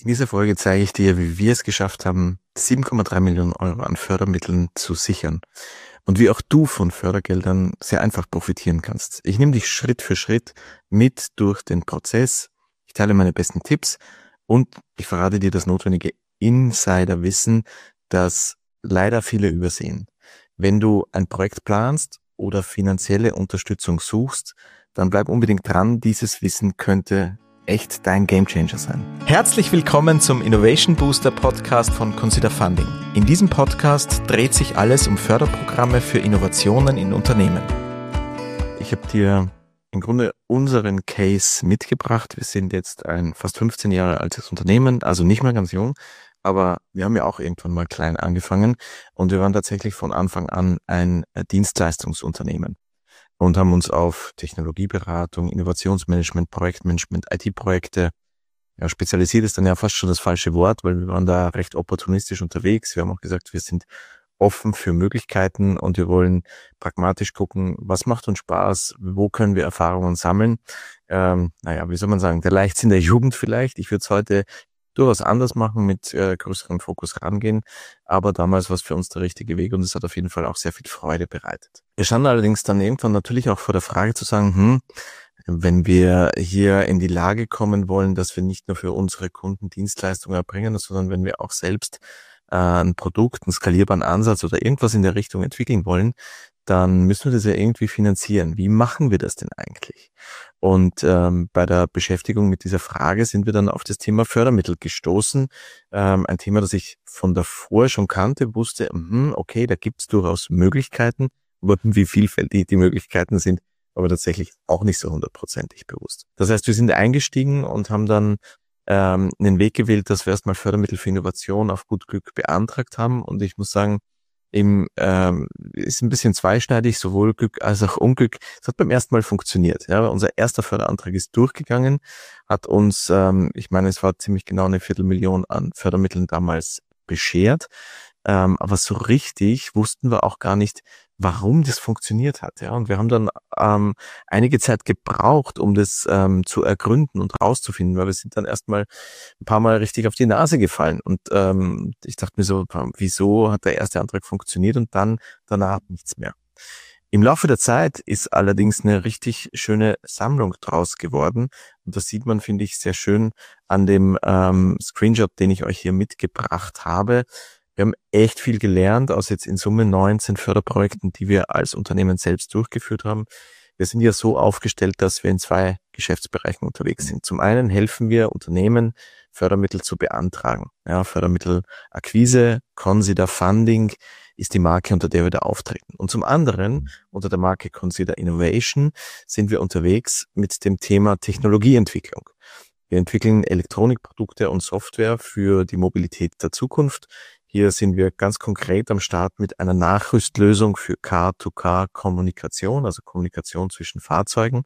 In dieser Folge zeige ich dir, wie wir es geschafft haben, 7,3 Millionen Euro an Fördermitteln zu sichern und wie auch du von Fördergeldern sehr einfach profitieren kannst. Ich nehme dich Schritt für Schritt mit durch den Prozess. Ich teile meine besten Tipps und ich verrate dir das notwendige Insiderwissen, das leider viele übersehen. Wenn du ein Projekt planst oder finanzielle Unterstützung suchst, dann bleib unbedingt dran. Dieses Wissen könnte echt dein Gamechanger sein. Herzlich willkommen zum Innovation Booster Podcast von Consider Funding. In diesem Podcast dreht sich alles um Förderprogramme für Innovationen in Unternehmen. Ich habe dir im Grunde unseren Case mitgebracht. Wir sind jetzt ein fast 15 Jahre altes Unternehmen, also nicht mehr ganz jung, aber wir haben ja auch irgendwann mal klein angefangen und wir waren tatsächlich von Anfang an ein Dienstleistungsunternehmen und haben uns auf Technologieberatung, Innovationsmanagement, Projektmanagement, IT-Projekte, spezialisiert ist dann ja fast schon das falsche Wort, weil wir waren da recht opportunistisch unterwegs. Wir haben auch gesagt, wir sind offen für Möglichkeiten und wir wollen pragmatisch gucken, was macht uns Spaß, wo können wir Erfahrungen sammeln. Wie soll man sagen, der Leichtsinn der Jugend vielleicht. Ich würde es heute durchaus anders machen, mit größerem Fokus rangehen. Aber damals war es für uns der richtige Weg und es hat auf jeden Fall auch sehr viel Freude bereitet. Wir standen allerdings dann irgendwann natürlich auch vor der Frage zu sagen, wenn wir hier in die Lage kommen wollen, dass wir nicht nur für unsere Kunden Dienstleistungen erbringen, sondern wenn wir auch selbst ein Produkt, einen skalierbaren Ansatz oder irgendwas in der Richtung entwickeln wollen, dann müssen wir das ja irgendwie finanzieren. Wie machen wir das denn eigentlich? Und bei der Beschäftigung mit dieser Frage sind wir dann auf das Thema Fördermittel gestoßen. Ein Thema, das ich von davor schon kannte, wusste, okay, da gibt es durchaus Möglichkeiten, aber wie vielfältig die Möglichkeiten sind, aber tatsächlich auch nicht so 100%ig bewusst. Das heißt, wir sind eingestiegen und haben dann einen Weg gewählt, dass wir erstmal Fördermittel für Innovation auf gut Glück beantragt haben. Und ich muss sagen, ist ein bisschen zweischneidig, sowohl Glück als auch Unglück. Es hat beim ersten Mal funktioniert. Ja, unser erster Förderantrag ist durchgegangen, hat uns, es war ziemlich genau 250.000 an Fördermitteln damals beschert. Aber so richtig wussten wir auch gar nicht, warum das funktioniert hat. Ja, und wir haben dann einige Zeit gebraucht, um das zu ergründen und rauszufinden, weil wir sind dann erstmal ein paar Mal richtig auf die Nase gefallen. Und ich dachte mir so, wieso hat der erste Antrag funktioniert und dann danach nichts mehr. Im Laufe der Zeit ist allerdings eine richtig schöne Sammlung draus geworden. Und das sieht man, finde ich, sehr schön an dem Screenshot, den ich euch hier mitgebracht habe. Wir haben echt viel gelernt aus jetzt in Summe 19 Förderprojekten, die wir als Unternehmen selbst durchgeführt haben. Wir sind ja so aufgestellt, dass wir in 2 Geschäftsbereichen unterwegs sind. Zum einen helfen wir Unternehmen, Fördermittel zu beantragen. Ja, Fördermittelakquise, Consider Funding ist die Marke, unter der wir da auftreten. Und zum anderen, unter der Marke Consider Innovation, sind wir unterwegs mit dem Thema Technologieentwicklung. Wir entwickeln Elektronikprodukte und Software für die Mobilität der Zukunft. Hier sind wir ganz konkret am Start mit einer Nachrüstlösung für Car-to-Car-Kommunikation, also Kommunikation zwischen Fahrzeugen,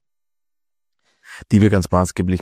die wir ganz maßgeblich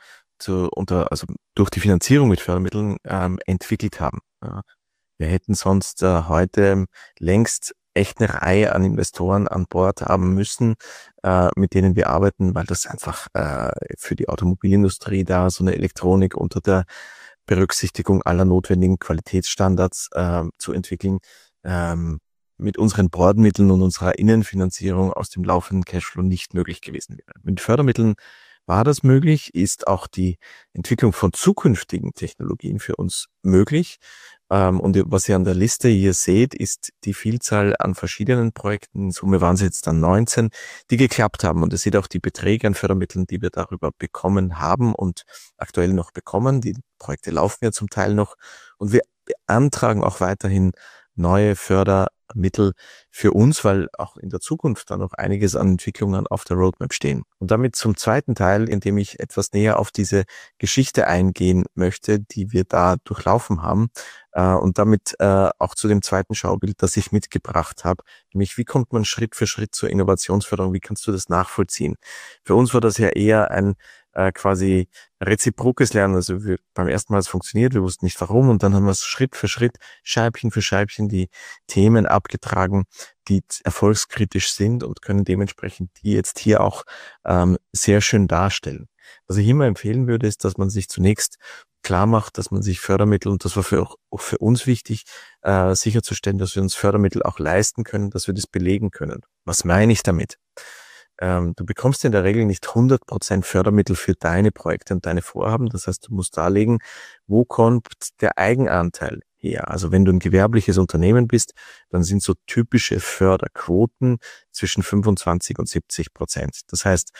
durch die Finanzierung mit Fördermitteln entwickelt haben. Ja. Wir hätten sonst heute längst echt eine Reihe an Investoren an Bord haben müssen, mit denen wir arbeiten, weil das einfach für die Automobilindustrie da so eine Elektronik unter der Berücksichtigung aller notwendigen Qualitätsstandards zu entwickeln, mit unseren Bordmitteln und unserer Innenfinanzierung aus dem laufenden Cashflow nicht möglich gewesen wäre. Mit Fördermitteln war das möglich, ist auch die Entwicklung von zukünftigen Technologien für uns möglich. Und was ihr an der Liste hier seht, ist die Vielzahl an verschiedenen Projekten. In Summe waren es jetzt dann 19, die geklappt haben. Und ihr seht auch die Beträge an Fördermitteln, die wir darüber bekommen haben und aktuell noch bekommen. Die Projekte laufen ja zum Teil noch. Und wir beantragen auch weiterhin neue Fördermittel für uns, weil auch in der Zukunft dann noch einiges an Entwicklungen auf der Roadmap stehen. Und damit zum zweiten Teil, in dem ich etwas näher auf diese Geschichte eingehen möchte, die wir da durchlaufen haben. Und damit auch zu dem zweiten Schaubild, das ich mitgebracht habe, nämlich wie kommt man Schritt für Schritt zur Innovationsförderung, wie kannst du das nachvollziehen? Für uns war das ja eher ein quasi reziprokes Lernen, also beim ersten Mal es funktioniert, wir wussten nicht warum und dann haben wir es Schritt für Schritt, Scheibchen für Scheibchen die Themen abgetragen, die erfolgskritisch sind und können dementsprechend die jetzt hier auch sehr schön darstellen. Was ich immer empfehlen würde, ist, dass man sich zunächst klar macht, dass man sich Fördermittel, und das war auch für uns wichtig, sicherzustellen, dass wir uns Fördermittel auch leisten können, dass wir das belegen können. Was meine ich damit? Du bekommst in der Regel nicht 100% Fördermittel für deine Projekte und deine Vorhaben. Das heißt, du musst darlegen, wo kommt der Eigenanteil her. Also wenn du ein gewerbliches Unternehmen bist, dann sind so typische Förderquoten zwischen 25 und 70%. Das heißt,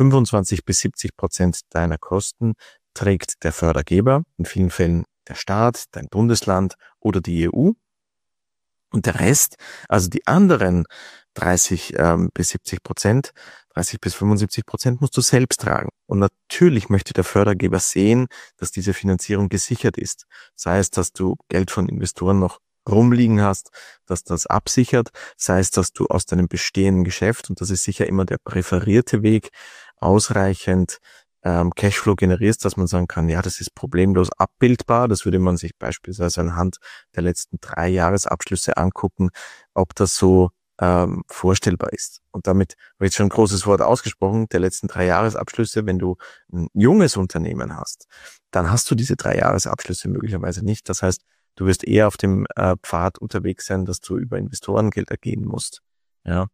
25-70% deiner Kosten trägt der Fördergeber, in vielen Fällen der Staat, dein Bundesland oder die EU. Und der Rest, also die anderen 30 bis 70%, 30 bis 75% musst du selbst tragen. Und natürlich möchte der Fördergeber sehen, dass diese Finanzierung gesichert ist. Sei es, dass du Geld von Investoren noch rumliegen hast, dass das absichert, sei es, dass du aus deinem bestehenden Geschäft, und das ist sicher immer der präferierte Weg, ausreichend Cashflow generierst, dass man sagen kann, ja, das ist problemlos abbildbar. Das würde man sich beispielsweise anhand der letzten 3 Jahresabschlüsse angucken, ob das so vorstellbar ist. Und damit habe ich jetzt schon ein großes Wort ausgesprochen, der letzten 3 Jahresabschlüsse. Wenn du ein junges Unternehmen hast, dann hast du diese 3 Jahresabschlüsse möglicherweise nicht. Das heißt, du wirst eher auf dem Pfad unterwegs sein, dass du über Investorengelder gehen musst. Ja.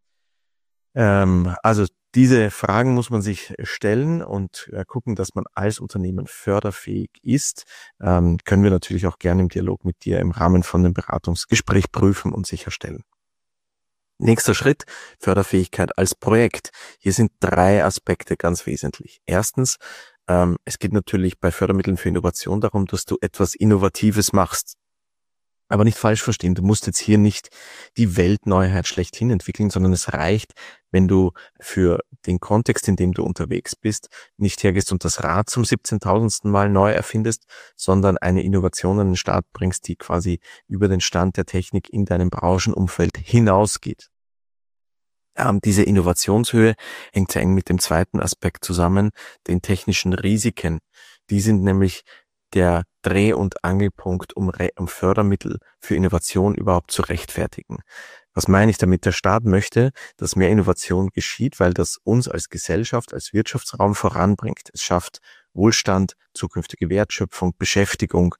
Also diese Fragen muss man sich stellen und gucken, dass man als Unternehmen förderfähig ist. Können wir natürlich auch gerne im Dialog mit dir im Rahmen von einem Beratungsgespräch prüfen und sicherstellen. Nächster Schritt, Förderfähigkeit als Projekt. Hier sind 3 Aspekte ganz wesentlich. Erstens, es geht natürlich bei Fördermitteln für Innovation darum, dass du etwas Innovatives machst. Aber nicht falsch verstehen, du musst jetzt hier nicht die Weltneuheit schlechthin entwickeln, sondern es reicht, wenn du für den Kontext, in dem du unterwegs bist, nicht hergehst und das Rad zum 17.000. Mal neu erfindest, sondern eine Innovation an den Start bringst, die quasi über den Stand der Technik in deinem Branchenumfeld hinausgeht. Diese Innovationshöhe hängt sehr eng mit dem zweiten Aspekt zusammen, den technischen Risiken. Die sind nämlich der Dreh- und Angelpunkt, um Fördermittel für Innovation überhaupt zu rechtfertigen. Was meine ich damit? Der Staat möchte, dass mehr Innovation geschieht, weil das uns als Gesellschaft, als Wirtschaftsraum voranbringt. Es schafft Wohlstand, zukünftige Wertschöpfung, Beschäftigung,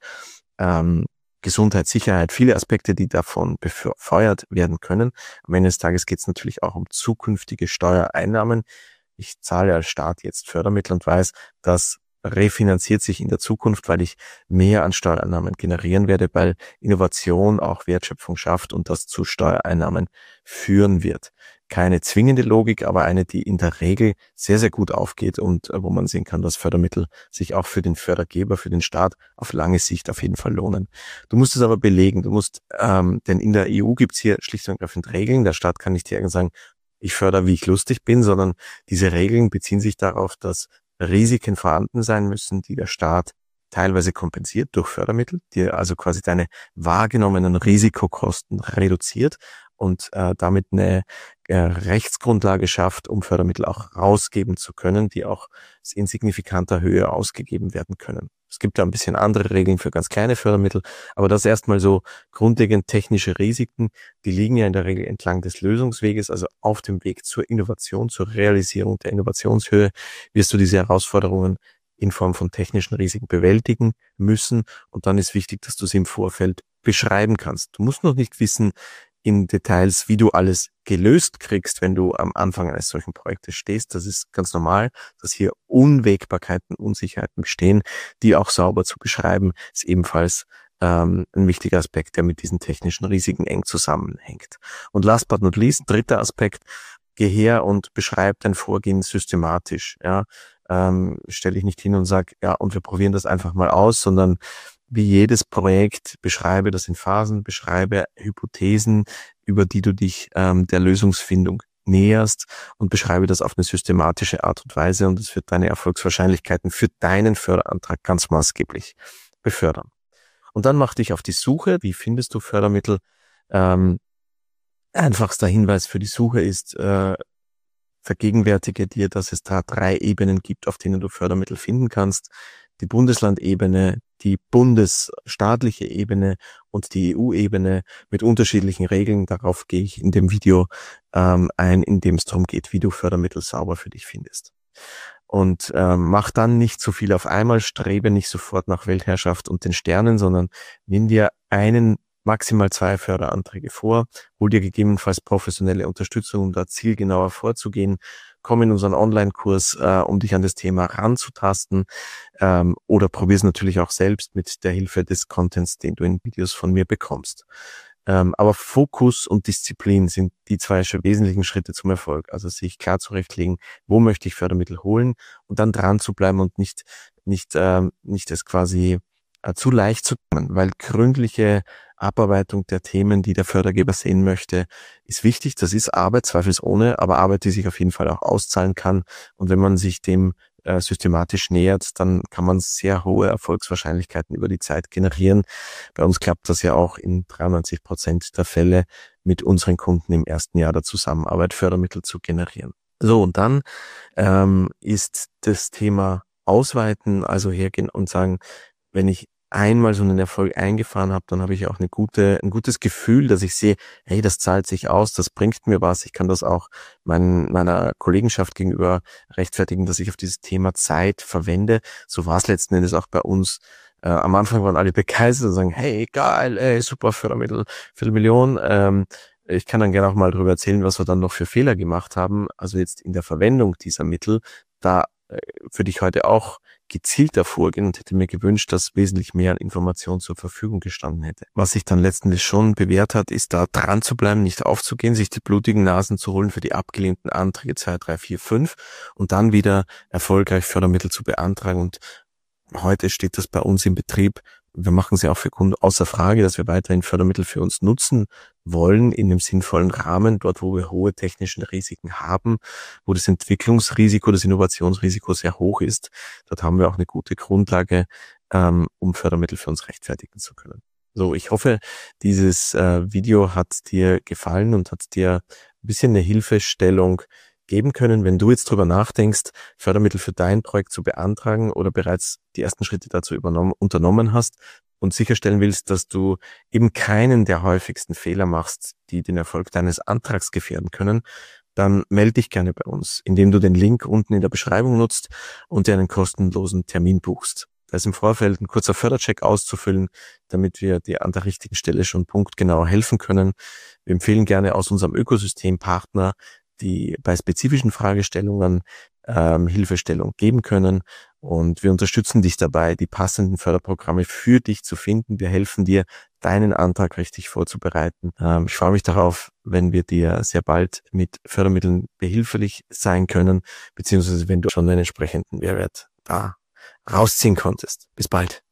Gesundheit, Sicherheit, viele Aspekte, die davon befeuert werden können. Am Ende des Tages geht es natürlich auch um zukünftige Steuereinnahmen. Ich zahle als Staat jetzt Fördermittel und weiß, dass refinanziert sich in der Zukunft, weil ich mehr an Steuereinnahmen generieren werde, weil Innovation auch Wertschöpfung schafft und das zu Steuereinnahmen führen wird. Keine zwingende Logik, aber eine, die in der Regel sehr, sehr gut aufgeht und wo man sehen kann, dass Fördermittel sich auch für den Fördergeber, für den Staat auf lange Sicht auf jeden Fall lohnen. Du musst es aber belegen, denn in der EU gibt es hier schlicht und ergreifend Regeln. Der Staat kann nicht hier sagen, ich fördere, wie ich lustig bin, sondern diese Regeln beziehen sich darauf, dass Risiken vorhanden sein müssen, die der Staat teilweise kompensiert durch Fördermittel, die also quasi deine wahrgenommenen Risikokosten reduziert und damit eine Rechtsgrundlage schafft, um Fördermittel auch rausgeben zu können, die auch in signifikanter Höhe ausgegeben werden können. Es gibt da ein bisschen andere Regeln für ganz kleine Fördermittel, aber das erstmal so grundlegend technische Risiken, die liegen ja in der Regel entlang des Lösungsweges, also auf dem Weg zur Innovation, zur Realisierung der Innovationshöhe, wirst du diese Herausforderungen in Form von technischen Risiken bewältigen müssen und dann ist wichtig, dass du sie im Vorfeld beschreiben kannst. Du musst noch nicht wissen in Details, wie du alles gelöst kriegst, wenn du am Anfang eines solchen Projektes stehst. Das ist ganz normal, dass hier Unwägbarkeiten, Unsicherheiten bestehen, die auch sauber zu beschreiben, ist ebenfalls ein wichtiger Aspekt, der mit diesen technischen Risiken eng zusammenhängt. Und last but not least, 3. Aspekt, geh her und beschreib dein Vorgehen systematisch. Ja, stell dich nicht hin und sag, ja, und wir probieren das einfach mal aus, sondern wie jedes Projekt beschreibe das in Phasen, beschreibe Hypothesen, über die du dich der Lösungsfindung näherst und beschreibe das auf eine systematische Art und Weise und es wird deine Erfolgswahrscheinlichkeiten für deinen Förderantrag ganz maßgeblich befördern. Und dann mach dich auf die Suche. Wie findest du Fördermittel? Einfachster Hinweis für die Suche ist, vergegenwärtige dir, dass es da 3 Ebenen gibt, auf denen du Fördermittel finden kannst. Die Bundeslandebene, die bundesstaatliche Ebene und die EU-Ebene mit unterschiedlichen Regeln. Darauf gehe ich in dem Video ein, in dem es darum geht, wie du Fördermittel sauber für dich findest. Und mach dann nicht zu viel auf einmal, strebe nicht sofort nach Weltherrschaft und den Sternen, sondern nimm dir einen, maximal 2 Förderanträge vor, hol dir gegebenenfalls professionelle Unterstützung, um da zielgenauer vorzugehen. Komm in unseren Online-Kurs, um dich an das Thema ranzutasten, oder probier es natürlich auch selbst mit der Hilfe des Contents, den du in Videos von mir bekommst. Aber Fokus und Disziplin sind die 2 wesentlichen Schritte zum Erfolg. Also sich klar zurechtlegen, wo möchte ich Fördermittel holen und dann dran zu bleiben und nicht es quasi zu leicht zu nehmen, weil gründliche Abarbeitung der Themen, die der Fördergeber sehen möchte, ist wichtig. Das ist Arbeit, zweifelsohne, aber Arbeit, die sich auf jeden Fall auch auszahlen kann. Und wenn man sich dem systematisch nähert, dann kann man sehr hohe Erfolgswahrscheinlichkeiten über die Zeit generieren. Bei uns klappt das ja auch in 93% der Fälle, mit unseren Kunden im ersten Jahr der Zusammenarbeit Fördermittel zu generieren. So, und dann ist das Thema Ausweiten, also hergehen und sagen, wenn ich einmal so einen Erfolg eingefahren habe, dann habe ich auch ein gutes Gefühl, dass ich sehe, hey, das zahlt sich aus, das bringt mir was. Ich kann das auch meiner Kollegenschaft gegenüber rechtfertigen, dass ich auf dieses Thema Zeit verwende. So war es letzten Endes auch bei uns. Am Anfang waren alle begeistert und sagen, hey, geil, ey, super Fördermittel, Viertelmillion. Ich kann dann gerne auch mal darüber erzählen, was wir dann noch für Fehler gemacht haben. Also jetzt in der Verwendung dieser Mittel, da würde ich heute auch gezielter vorgehen und hätte mir gewünscht, dass wesentlich mehr Informationen zur Verfügung gestanden hätte. Was sich dann letztendlich schon bewährt hat, ist da dran zu bleiben, nicht aufzugehen, sich die blutigen Nasen zu holen für die abgelehnten Anträge 2, 3, 4, 5 und dann wieder erfolgreich Fördermittel zu beantragen. Und heute steht das bei uns im Betrieb. Wir machen es ja auch für Kunden außer Frage, dass wir weiterhin Fördermittel für uns nutzen wollen in einem sinnvollen Rahmen, dort wo wir hohe technische Risiken haben, wo das Entwicklungsrisiko, das Innovationsrisiko sehr hoch ist. Dort haben wir auch eine gute Grundlage, um Fördermittel für uns rechtfertigen zu können. So, ich hoffe, dieses Video hat dir gefallen und hat dir ein bisschen eine Hilfestellung geben können, wenn du jetzt drüber nachdenkst, Fördermittel für dein Projekt zu beantragen oder bereits die ersten Schritte dazu unternommen hast und sicherstellen willst, dass du eben keinen der häufigsten Fehler machst, die den Erfolg deines Antrags gefährden können, dann melde dich gerne bei uns, indem du den Link unten in der Beschreibung nutzt und dir einen kostenlosen Termin buchst. Da ist im Vorfeld ein kurzer Fördercheck auszufüllen, damit wir dir an der richtigen Stelle schon punktgenau helfen können. Wir empfehlen gerne aus unserem Ökosystem Partner, die bei spezifischen Fragestellungen Hilfestellung geben können. Und wir unterstützen dich dabei, die passenden Förderprogramme für dich zu finden. Wir helfen dir, deinen Antrag richtig vorzubereiten. Ich freue mich darauf, wenn wir dir sehr bald mit Fördermitteln behilflich sein können, beziehungsweise wenn du schon einen entsprechenden Mehrwert da rausziehen konntest. Bis bald.